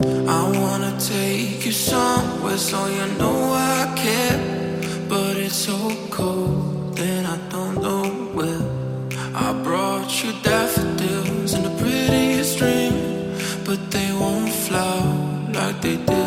I wanna take you somewhere so you know I care. But it's so cold and I don't know where. I brought you daffodils and the prettiest dream, but they won't flower like they did